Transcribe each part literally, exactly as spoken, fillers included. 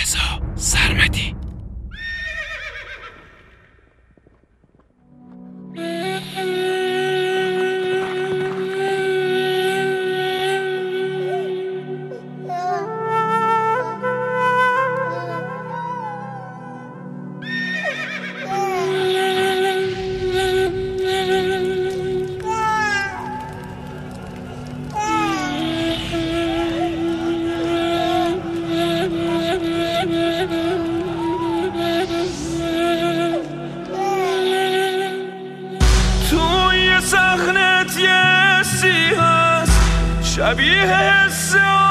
رضا سرمدی. شبیه حس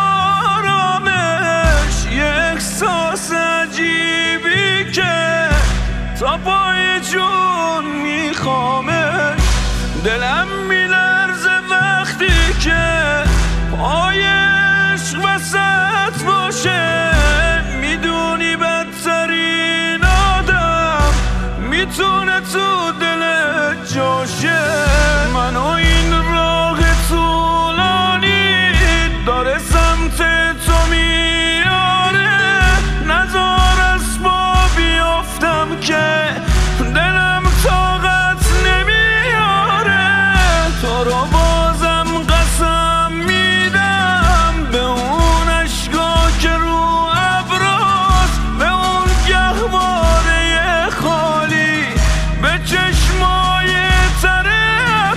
آرامش، یه احساس عجیبی که تا پای جون میخوامش. دلم میلرزه وقتی که پای عشق وسط باشه. میدونی بدترین آدم میتونه تو دلت جاشه. منو این راه طولانی داره سمت تو میاره. نذار از پا بیافتم که دلم طاقت نمیاره. تو رو بازم قسم میدم به اون اشکا که رو ابراست، به اون گهواره خالی، به چشمای تره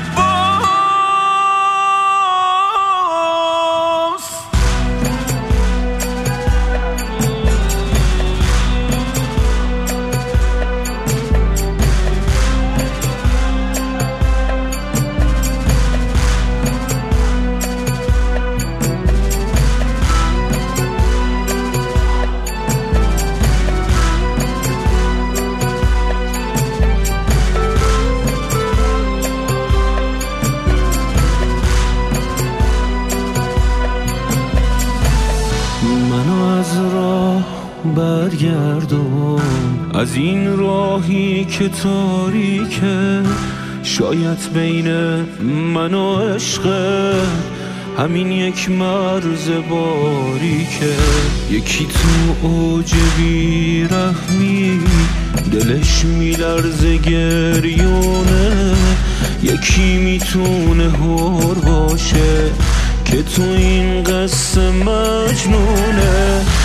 برگردون از این راهی که تاریکه. شاید بین من و عشقه همین یک مرز باریکه. یکی تو اوج بیرحمی دلش میلرزه گریونه. یکی میتونه هور باشه که تو این قصه مجنونه.